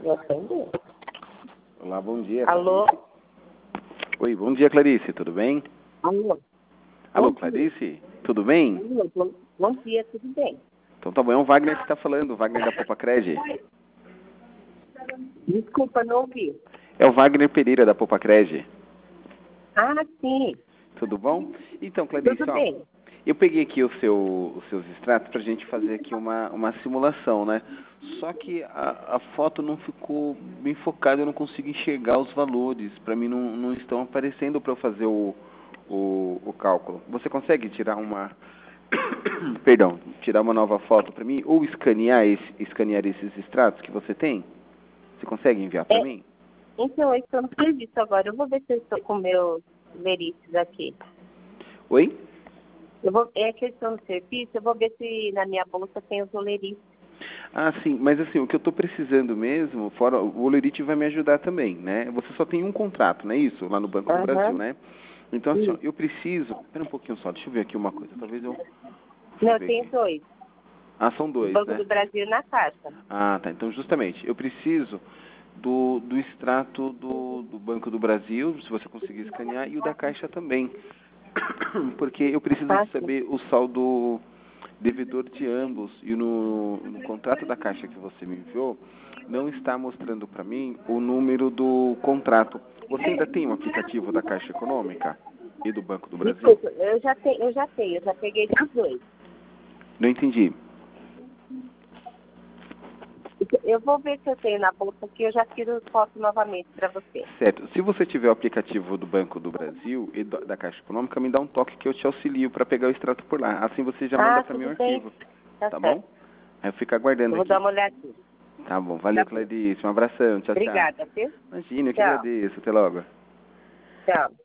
Atendeu. Olá, bom dia. Alô? Clarice. Oi, bom dia, Clarice, tudo bem? Alô? Alô, Bom Clarice, tudo bem? dia. Bom dia, tudo bem? Então tá bom, é o Wagner que está falando, o Wagner da Popacred. Desculpa, não ouvi. É o Wagner Pereira da Popacred. Ah, sim. Tudo bom? Então, Clarice, Tudo ó, bem. eu peguei aqui os seus extratos pra gente fazer aqui uma simulação, né? Só que a foto não ficou bem focada, eu não consigo enxergar os valores. Pra mim não estão aparecendo para eu fazer o cálculo. Você consegue tirar perdão, tirar uma nova foto para mim ou escanear esses extratos que você tem? Você consegue enviar para mim? Então, eu estou no serviço agora. Eu vou ver se eu estou com meus lerices aqui. Oi? É que eu estou no serviço, eu vou ver se na minha bolsa tem os olerices. Ah, sim, mas assim, o que eu estou precisando mesmo, fora o Olerite vai me ajudar também, né? Você só tem um contrato, não é isso? Lá no Banco do Brasil, né? Então, assim, ó, eu preciso... Espera um pouquinho só, deixa eu ver aqui uma coisa, talvez eu... Não, eu tenho dois. Ah, são O dois, Banco né? do Brasil na Caixa. Ah, tá, então justamente, eu preciso do extrato do Banco do Brasil, se você conseguir escanear, e o da Caixa também. Porque eu preciso Ah, sim. saber o saldo devedor de ambos. E no contrato da Caixa que você me enviou, não está mostrando para mim o número do contrato. Você ainda tem um aplicativo da Caixa Econômica e do Banco do Brasil? Desculpa, eu já peguei os dois. Não entendi. Eu vou ver se eu tenho na bolsa aqui, eu já tiro foto novamente para você. Certo. Se você tiver o aplicativo do Banco do Brasil e da Caixa Econômica, me dá um toque que eu te auxilio para pegar o extrato por lá. Assim você já manda para mim o Tudo bem. arquivo. Tá Tá certo. bom? Aí eu fico aguardando Eu vou dar aqui. uma olhadinha. Tá bom. Valeu, Tá bom. Clarice. Um abração. Tchau, tchau. Obrigada, viu? Imagina, eu que Tchau. agradeço. Até logo. Tchau.